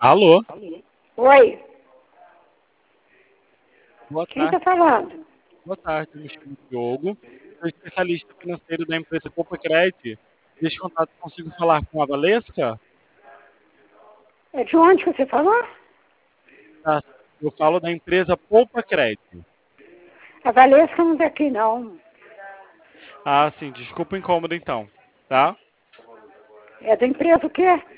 Alô, Oi, boa quem tarde. está falando? Boa tarde, me chamo Diogo. Sou especialista financeiro da empresa Poupa Credit. Deixa contato, consigo falar com a Valesca? É de onde que você falou? Tá. Eu falo da empresa Poupa Credit. A Valesca não está aqui, não. Ah, sim, desculpa o incômodo então, tá? É da empresa o quê?